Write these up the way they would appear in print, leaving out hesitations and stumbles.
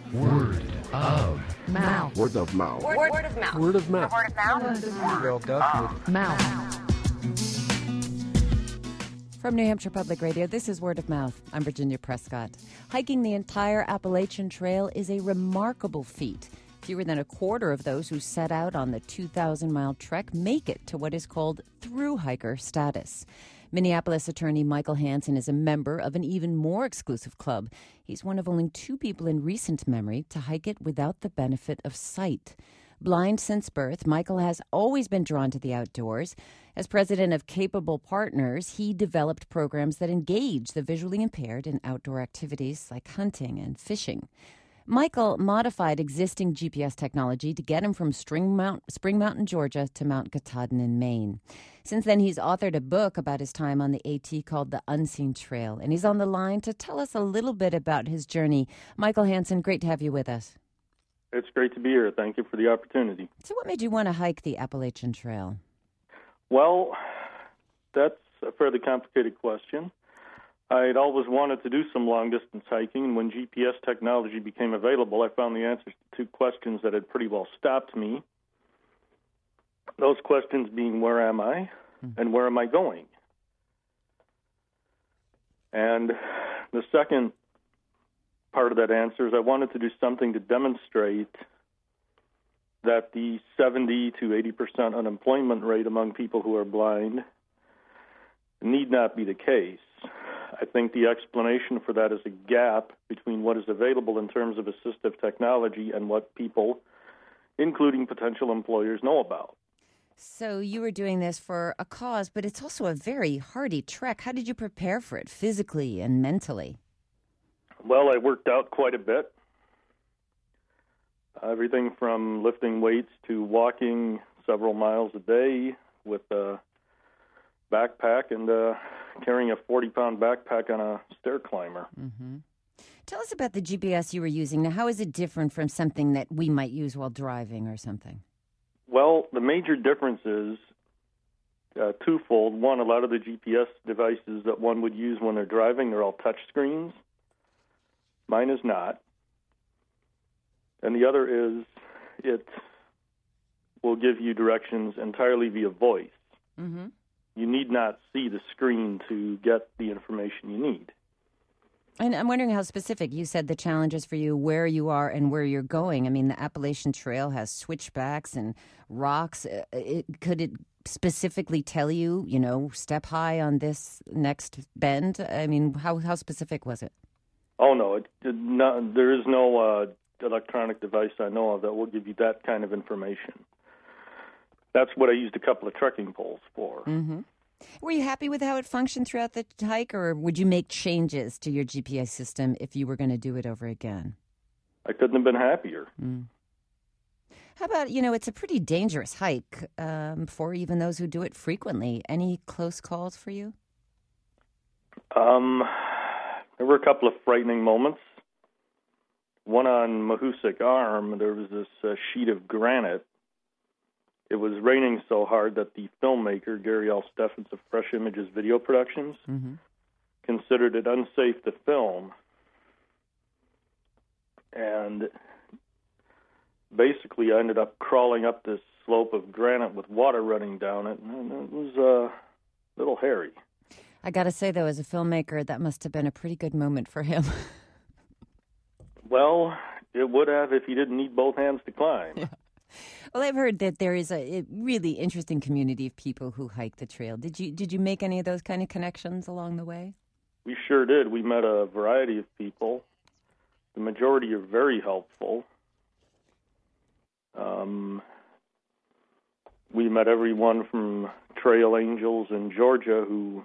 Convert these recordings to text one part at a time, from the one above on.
Word of Mouth. Word of mouth. Word of mouth. Word of mouth. Word of mouth. Well, definitely. Mouth. From New Hampshire Public Radio, this is Word of Mouth. I'm Virginia Prescott. Hiking the entire Appalachian Trail is a remarkable feat. Fewer than a quarter of those who set out on the 2,000-mile trek make it to what is called thru-hiker status. Minneapolis attorney Michael Hansen is a member of an even more exclusive club. He's one of only 2 people in recent memory to hike it without the benefit of sight. Blind since birth, Michael has always been drawn to the outdoors. As president of Capable Partners, he developed programs that engage the visually impaired in outdoor activities like hunting and fishing. Michael modified existing GPS technology to get him from Spring Mountain, Georgia to Mount Katahdin in Maine. Since then, he's authored a book about his time on the AT called The Unseen Trail, and he's on the line to tell us a little bit about his journey. Michael Hansen, great to have you with us. It's great to be here. Thank you for the opportunity. So what made you want to hike the Appalachian Trail? Well, that's a fairly complicated question. I'd always wanted to do some long-distance hiking, and when GPS technology became available, I found the answers to 2 questions that had pretty well stopped me. Those questions being, where am I, and where am I going? And the second part of that answer is I wanted to do something to demonstrate that the 70 to 80% unemployment rate among people who are blind need not be the case. I think the explanation for that is a gap between what is available in terms of assistive technology and what people, including potential employers, know about. So you were doing this for a cause, but it's also a very hardy trek. How did you prepare for it physically and mentally? Well, I worked out quite a bit. Everything from lifting weights to walking several miles a day with a backpack and carrying a 40-pound backpack on a stair climber. Mm-hmm. Tell us about the GPS you were using. Now, how is it different from something that we might use while driving or something? Well, the major difference is twofold. One, a lot of the GPS devices that one would use when they're driving, they're all touch screens. Mine is not. And the other is it will give you directions entirely via voice. Mm-hmm. You need not see the screen to get the information you need. And I'm wondering how specific. You said the challenges for you, where you are and where you're going. I mean, the Appalachian Trail has switchbacks and rocks. Could it specifically tell you, step high on this next bend? I mean, how specific was it? Oh, no. There is no electronic device I know of that will give you that kind of information. That's what I used a couple of trekking poles for. Mm-hmm. Were you happy with how it functioned throughout the hike, or would you make changes to your GPS system if you were going to do it over again? I couldn't have been happier. Mm. How about, it's a pretty dangerous hike for even those who do it frequently. Any close calls for you? There were a couple of frightening moments. One on Mahoosuc Arm, there was this sheet of granite. It was raining so hard that the filmmaker, Gary L. Steffens of Fresh Images Video Productions, considered it unsafe to film. And basically I ended up crawling up this slope of granite with water running down it, and it was a little hairy. I got to say, though, as a filmmaker, that must have been a pretty good moment for him. Well, it would have if he didn't need both hands to climb. Yeah. Well, I've heard that there is a really interesting community of people who hike the trail. Did you make any of those kind of connections along the way? We sure did. We met a variety of people. The majority are very helpful. We met everyone from trail angels in Georgia who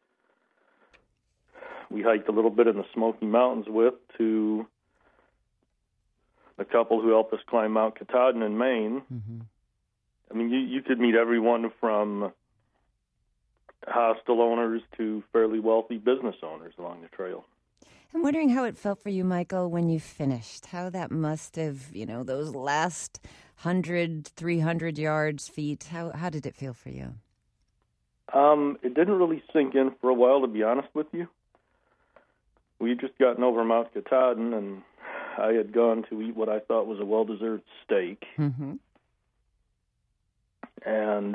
we hiked a little bit in the Smoky Mountains with, to the couple who helped us climb Mount Katahdin in Maine. Mm-hmm. I mean, you could meet everyone from hostel owners to fairly wealthy business owners along the trail. I'm wondering how it felt for you, Michael, when you finished. How that must have, those last 100, 300 yards, feet. How did it feel for you? It didn't really sink in for a while, to be honest with you. We had just gotten over Mount Katahdin, and I had gone to eat what I thought was a well-deserved steak. Mm-hmm. And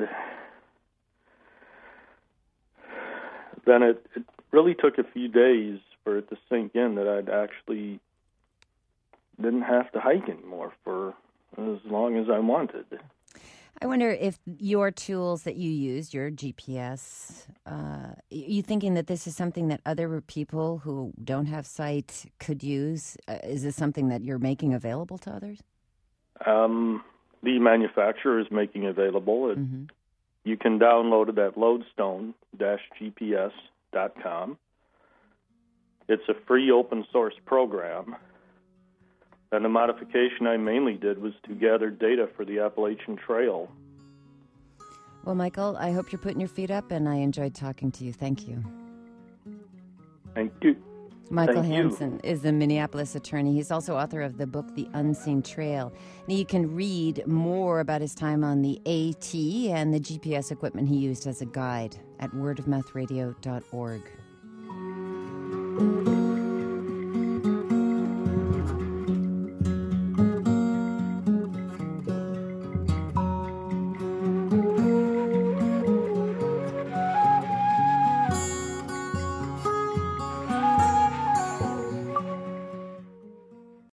then it really took a few days for it to sink in that I'd actually didn't have to hike anymore for as long as I wanted. I wonder if your tools that you use, your GPS, you thinking that this is something that other people who don't have sight could use? Is this something that you're making available to others? The manufacturer is making available. Mm-hmm. You can download it at lodestone-gps.com. It's a free open source program. And the modification I mainly did was to gather data for the Appalachian Trail. Well, Michael, I hope you're putting your feet up, and I enjoyed talking to you. Thank you. Thank you. Michael Thank you. Hansen is a Minneapolis attorney. He's also author of the book, The Unseen Trail. And you can read more about his time on the AT and the GPS equipment he used as a guide at wordofmouthradio.org.